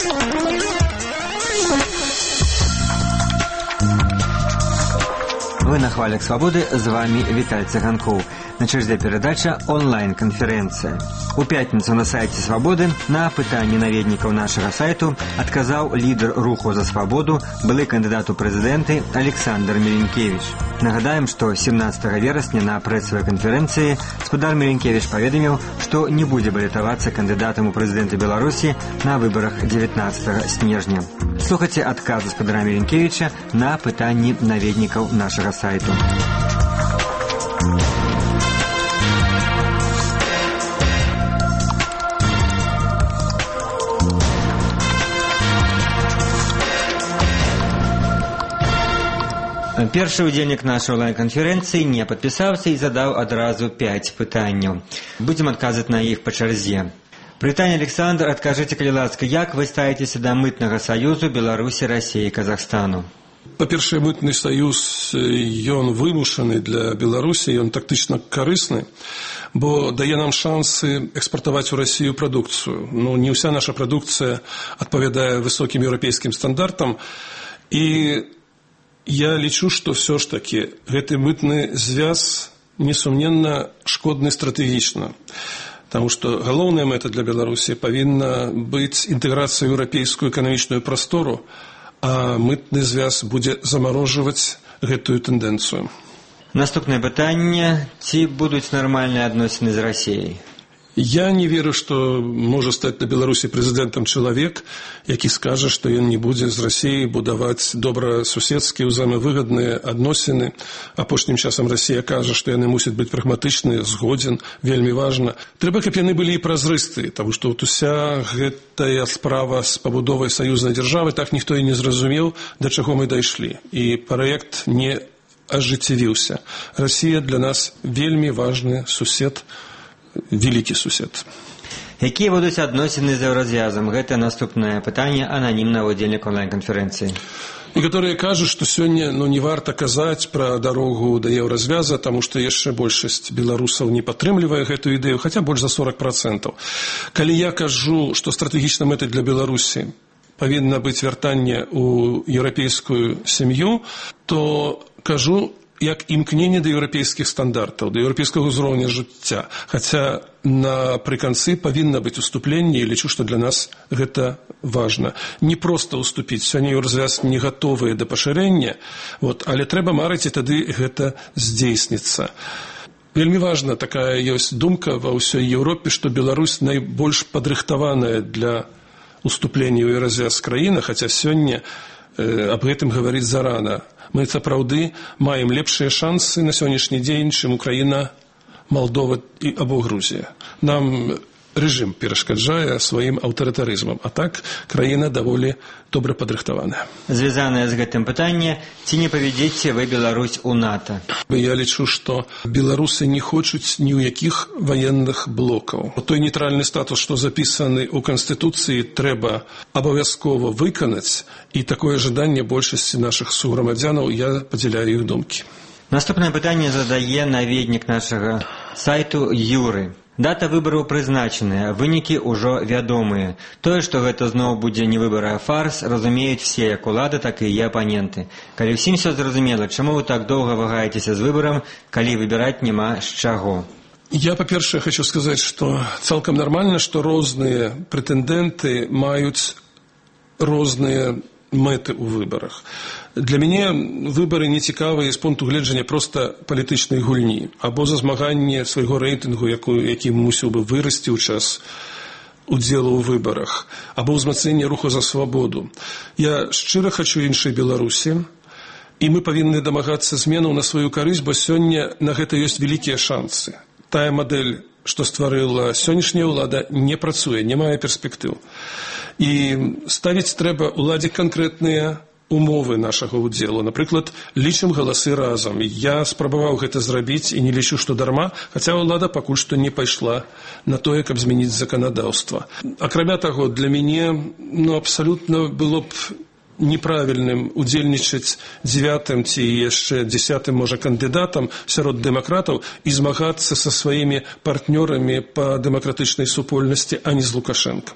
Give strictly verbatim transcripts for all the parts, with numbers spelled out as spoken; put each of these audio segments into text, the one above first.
Вы на «Хвалях свободы», з вами Віталь Цыганкоў. На чарзе перадача онлайн-канферэнцыя. У пятніцу на сайце «Свабоды» на пытанні наведнікаў нашага сайту адказаў лідар руху за свабоду, былы кандыдат у прэзідэнты Александр Мелінкевіч. Нагадаем, што семнадцатага верасня на прэсавай канферэнцыі спадар Мелінкевіч паведаміў, што не будзе балатавацца кандыдатам у прэзідэнты Беларусі на выбарах дзевятнаццатага снежня. Слухайце адказы спадара Мелінкевіча на пытанні наведнікаў нашага сайту. Першы ўдзельнік нашай онлайн-канферэнцыі не падпісаўся і задаў адразу пяць пытанняў. Будзем адказваць на іх па чарзе. Прывітанне, Александр, адкажыце, калі ласка, як вы ставіцеся да мытнага саюзу Беларусі, Расіі і Казахстану? Па-першае, мытны саюз, ён вымушаны для Беларусі, ён тактычна карысны, бо дае нам шансы экспартаваць у Расію прадукцыю. Ну, не ўся наша прадукцыя адпавядае высокім еўрапейскім стандартам, і я лічу, што ўсё ж такі гэты мытны звяз несумненна шкодны стратэгічна. Таму што галоўная мэта для Беларусі павінна быць інтэграцыя ў еўрапейскую эканамічную прастору, а мытны звяз будзе замарожваць гэтую тэндэнцыю. Наступнае пытанне. Ці будуць нармальныя адносіны з Расіяй? Я не веру, што можа стаць на Беларусі прэзідэнтам чалавек, які скажа, што ён не будзе з Расіяй будаваць добрасуседскія ўзаемавыгадныя адносіны. Апошнім часам Расія кажа, што яны мусяць быць прагматычныя, згодзін, вельмі важна. Трэба, каб яны былі і празрыстыя, таму што вот уся гэтая справа з пабудовай саюзнай дзяржавы так ніхто і не зразумеў, да чаго мы дайшлі. І праект не ажыццявіўся. Расія для нас вельмі важны сусед, вялікі сусед. Якія будуць адносіны з еўразвязам? Гэта наступнае пытанне ананімнага ўдзельніка онлайн-канферэнцыі. Некаторыя кажуць, што сёння ну, не варта казаць пра дарогу да еўразвяза, таму што яшчэ большасць беларусаў не падтрымлівае гэтую ідэю, хаця больш за сорок процентаў. Калі я кажу, што стратэгічнай мэтай для Беларусі павінна быць вяртанне ў еўрапейскую сям'ю, то кажу, як імкненне да еўрапейскіх стандартаў, да еўрапейскага ўзроўня жыцця. Хаця напрыканцы павінна быць уступленне, і лічу, што для нас гэта важна. Не проста уступіць, сёння еўразвяз не гатовыя да пашырэння, вот, але трэба марыць, і тады гэта здзейсніцца. Вельмі важна такая ёсць думка ва ўсёй Еўропе, што Беларусь найбольш падрыхтаваная для уступлення ў еўразвяз краіна, хаця сёння э, аб гэтым гаварыць зарана. Мы сапраўды маем лепшыя шансы на сённяшні дзень, чым Украіна, Малдова і або Грузія. Нам рэжым перашкаджае сваім аўтарытарызмам, а так краіна даволі добра падрыхтаваная. Звязанае з гэтым пытанне, ці не павядзеце вы Беларусь у НАТО? Я лічу, што беларусы не хочуць ні ў якіх ваенных блокаў. Той нейтральны статус, што запісаны ў Канстытуцыі, трэба абавязкова выканаць, і такое жаданне большасці нашых суграмадзянаў, я падзяляю іх думкі. Наступнае пытанне задае наведнік нашага сайту Юры. Дата выбараў прызначаная, вынікі ўжо вядомыя. Тое, што гэта зноў будзе не выбары, а фарс, разумеюць все, як улада, так і яе апаненты. Калі ўсім все зразумела, чаму вы так доўга вагаецеся з выбарам, калі выбіраць няма з чаго? Я, па-першае, хочу сказаць, што цалкам нармальна, што розныя прэтэндэнты маюць розныя мэты ў выбарах. Для мяне выбары не цікавыя з пункту гледжання проста палітычнай гульні, або за змаганне свайго рэйтынгу, які мусіў бы вырасці ў час удзелу ў выбарах, або ўзмацнення руху за свабоду. Я шчыра хачу іншай Беларусі, і мы павінны дамагацца зменаў на сваю карысць, бо сёння на гэта ёсць вялікія шансы. Тая мадэль, што стварыла сённяшняя ўлада, не працуе, не мае перспектыў. І ставіць трэба ўладзе канкрэтныя умовы нашага ўдзелу. Напрыклад, лічым галасы разам. Я спрабаваў гэта зрабіць і не лічу, што дарма, хаця ўлада пакуль што не пайшла на тое, каб змяніць заканадаўства. Акрамя таго, для мяне ну, абсалютна было б неправільным удзельнічаць дзевятым ці яшчэ дзесятым, можа, кандыдатам сярод дэмакратаў і змагацца са сваімі партнёрамі па дэмакратычнай супольнасці, а не з Лукашэнкам.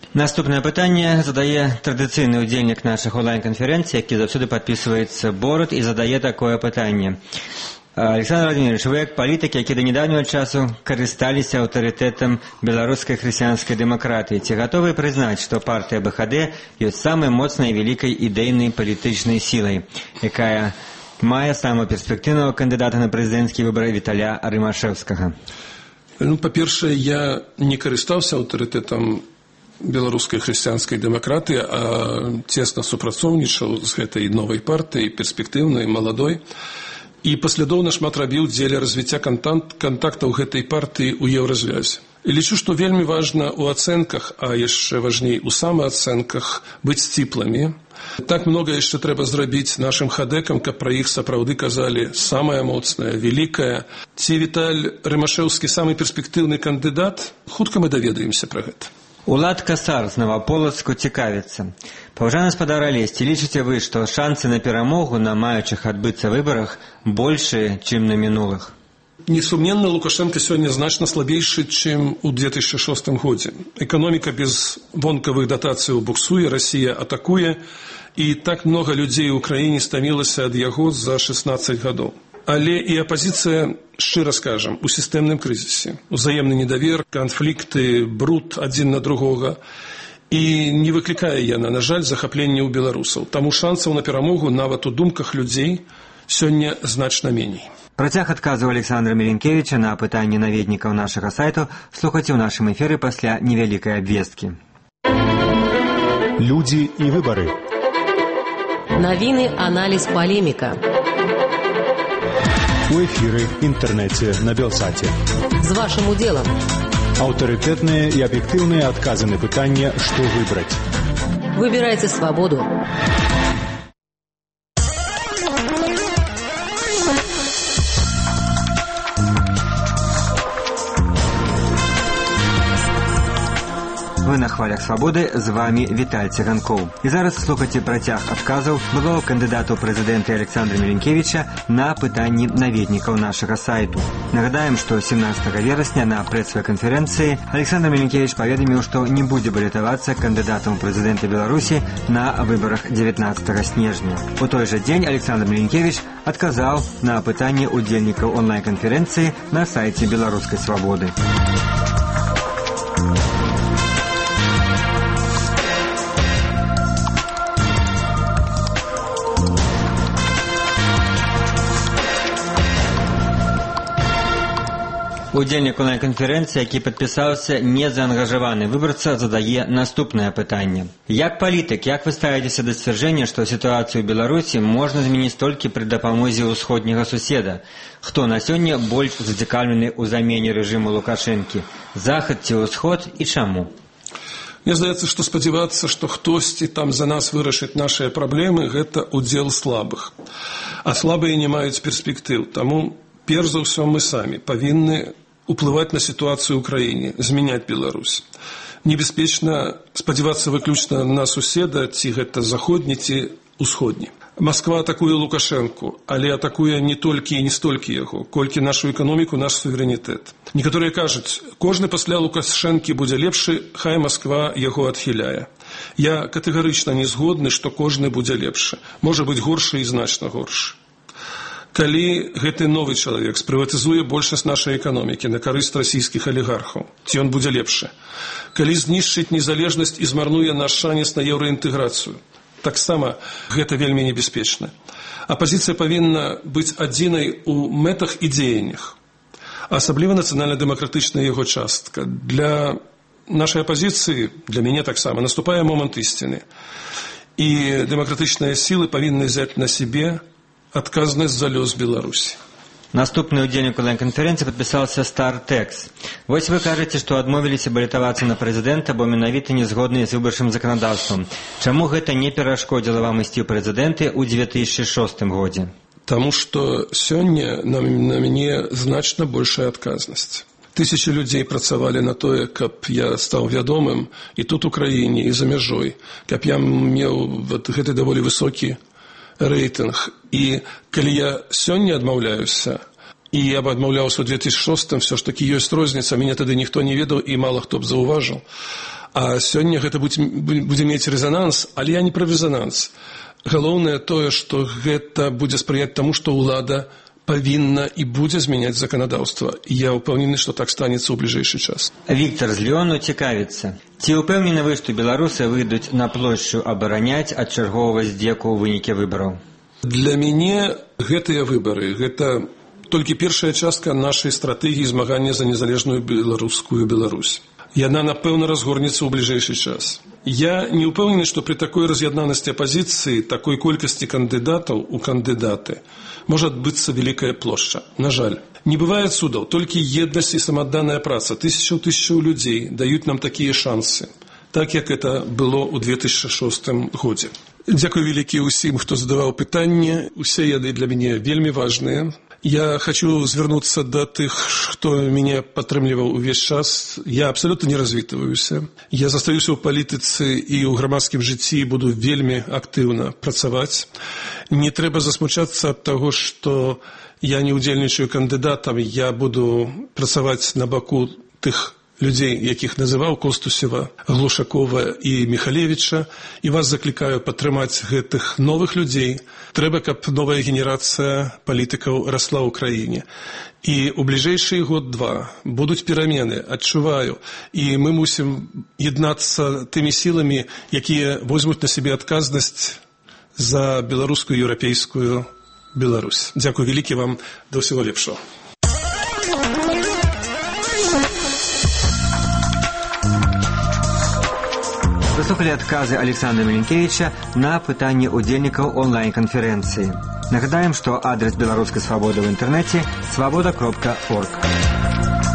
Наступнае пытанне задае традыцыйны ўдзельнік нашых онлайн-канферэнцый, які заўсёды падпісваецца Борат і задае такое пытанне. Александр Владимирович, вы як палітык, які да нядаўняга часу карысталіся аўтарытэтам беларускай хрысціянскай дэмакратыі, ці гатовы прызнаць, што партыя бэ ха дэ ёсць самай моцнай вялікай ідэйнай палітычнай сілай, якая мае самого перспектыўнага кандыдата на прэзідэнцкія выбары Віталя Рымашэўскага? Ну, па-першае, я не карыстаўся аўтарытэтам беларускай хрысціянскай дэмакратыі, а цесна супрацоўнічаў з гэтай новай партыяй, перспектыўнай, маладой, і паслядоўна шмат рабіў дзеля развіцця кантактаў гэтай партыі ў еўразвязе. І лічу, што вельмі важна ў ацэнках, а яшчэ важней у самаацэнках, быць сціплымі. Так многа яшчэ трэба зрабіць нашым хадэкам, каб пра іх сапраўды казалі самая моцная, вялікая. Ці Віталь Рымашэўскі самы перспектыўны кандыдат? Хутка мы даведаемся пра гэта. Улад Касар з Новаполацку цікавіцца. Паважаны спадар Алесь, ці лічыце вы, што шансы на перамогу на маючых адбыцца выбарах большыя, чым на мінулых? Несумненна, Лукашенко сёння значна слабейшы, чым у две тысячы шостым годзе. Эканоміка без вонкавых датацыяў буксуе, Расія атакуе, і так многа людзей у краіне стамілася ад яго за шэснаццаць гадоў. Але і апазіцыя, шчыра скажам, у сістэмным крызісе. Узаемны недавер, канфлікты, бруд адзін на другога. І не выклікае яна, на жаль, захапленне ў беларусаў. Таму шансаў на перамогу нават у думках людзей сёння значна меней. Працяг адказу Александра Меленкевича на пытанні наведнікаў нашага сайту слухайце ў нашым эфіры пасля невялікай абвесткі. Людзі і выбары. Навіны, аналіз, палеміка. У эфіры, інтэрнэце, на Белсаце. З вашым удзелам. Аўтарытэтныя і аб'ектыўныя адказы на пытанне, што выбраць. Выбірайце свабоду. Вы на хвалях свабоды, з вами Віталь Циганкоў. І зараз слухайце працяг адказаў былого кандыдата ў прэзідэнты Александра Меленкевича на пытанні наведнікаў нашага сайту. Нагадаем, што семнадцатага верасня на прэс-канферэнцыі Александр Меленкевич паведаміў, што не будзе балятавацца кандыдатам у прэзідэнты Беларусі на выбарах дзевятнаццатага снежня. У той жа дзень Александр Меленкевич адказаў на пытанні удзельнікаў онлайн-канферэнцыі на сайце Беларускай свабоды. Удзельнік онлайн-канферэнцыі, які падпісаўся незаангажаваны выбарца, задае наступнае пытанне. Як палітык, як вы ставіцеся да сцвярджэння, што сітуацыю ў Беларусі можна змяніць толькі пры дапамозе ўсходняга суседа? Хто на сёння больш зацікаўлены ў замене рэжыму Лукашэнкі? Захад ці ўсход і чаму? Мне здаецца, што спадзявацца, што хтосьці там за нас вырашыць нашыя праблемы, гэта удзел слабых. А слабыя не маюць перспектыў. Таму, перш за ўсё, мы самі павінны уплываць на сітуацыю ў краіне, змяняць Беларусь. Небяспечна спадзявацца выключна на суседа, ці гэта заходні, ці усходні. Масква атакуе Лукашэнку, але атакуе не толькі і не столькі яго, колькі нашу эканоміку, наш суверэнітэт. Некаторыя кажуць, кожны пасля Лукашэнкі будзе лепшы, хай Масква яго адхіляе. Я катэгарычна не згодны, што кожны будзе лепшы. Можа быць горшы і значна горшы. Калі гэты новы чалавек спрыватызуе большасць нашай эканомікі на карысць расійскіх алігархаў, ці ён будзе лепшы. Калі знішчыць незалежнасць і змарнуе наш шанец на еўраінтэграцыю, таксама гэта вельмі небяспечна. Апазіцыя павінна быць адзінай у мэтах і дзеяннях, асабліва нацыянальна-дэмакратычная яго частка. Для нашай апазіцыі, для мяне таксама, наступае момант ісціны. І дэмакратычныя сілы павінны взяць на сябе адказнасць за лёс Беларусі. Наступны ўдзельнік онлайн-канферэнцыі падпісаўся Стартекс. Вось вы кажаце, што адмовіліся балятавацца на прэзідэнта, бо менавіта не згодныя з выбарчым заканадаўствам. Чаму гэта не перашкодзіла вам ісці ў прэзідэнты ў две тысячы шостым годзе? Таму што сёння на, на мяне значна большая адказнасць. Тысячы людзей працавалі на тое, каб я стаў вядомым і тут у краіне, і за мяжой, каб я меў вот, гэты даволі высокі рэйтынг. І калі я сёння адмаўляюся, і я б адмаўляўся ў две тысячы шостым, все ж таки ёсць розніца, мяне тады ніхто не ведаў і мала хто б заўважыў. А сёння гэта будзе, будзе мець рэзананс, але я не пра рэзананс. Галоўнае тое, што гэта будзе спрыяць таму, што ўлада павінна і будзе змяняць заканадаўства. Я ўпэўнены, што так станецца ў бліжэйшы час. Віктор з Ліону цікавіцца. Ці ўпэўнены вы, што беларусы выйдуць на плошчу абараняць ад чарговага здзеку ў вынікі выбараў? Для мяне гэтыя выбары, гэта толькі першая частка нашай стратэгіі змагання за незалежную беларускую Беларусь. Яна, напэўна, разгорнецца ў бліжэйшы час. Я не ўпэўнены, што пры такой раз'яднанасці апазіцыі, такой колькасці кандыдатаў у кандыдаты можа адбыцца вялікая плошча. На жаль, не бывае цудаў, толькі еднасць і самаадданая праца тысячаў тысячаў людзей даюць нам такія шансы, так як это было ў две тысячы шостым годзе. Дзякуй вялікі ўсім, хто задаваў пытанне. Усе яны для мяне вельмі важныя. Я хочу звярнуцца да тых, хто мяне падтрымліваў увесь час. Я абсалютна не развітваюся. Я застаюся ў палітыцы і ў грамадскім жыцці і буду вельмі актыўна працаваць. Не трэба засмучацца ад таго, што я не ўдзельнічаю кандыдатам. Я буду працаваць на баку тых людзей, якіх называў Костусева, Глушакова і Міхалевіча, і вас заклікаю падтрымаць гэтых новых людзей. Трэба, каб новая генерацыя палітыкаў расла ў краіне. І ў бліжэйшыя год-два будуць перамены, адчуваю, і мы мусім яднацца тымі сіламі, якія возьмуць на сябе адказнасць за беларускую еўрапейскую Беларусь. Дзякуй вялікі вам, да ўсяго лепшого. Выслухали адказы Александра Меленкевича на пытанні удзельнікаў онлайн-канферэнцыі. Нагадаем, што адрес беларускай свабоды ў інтэрнэце свабода кропка орг.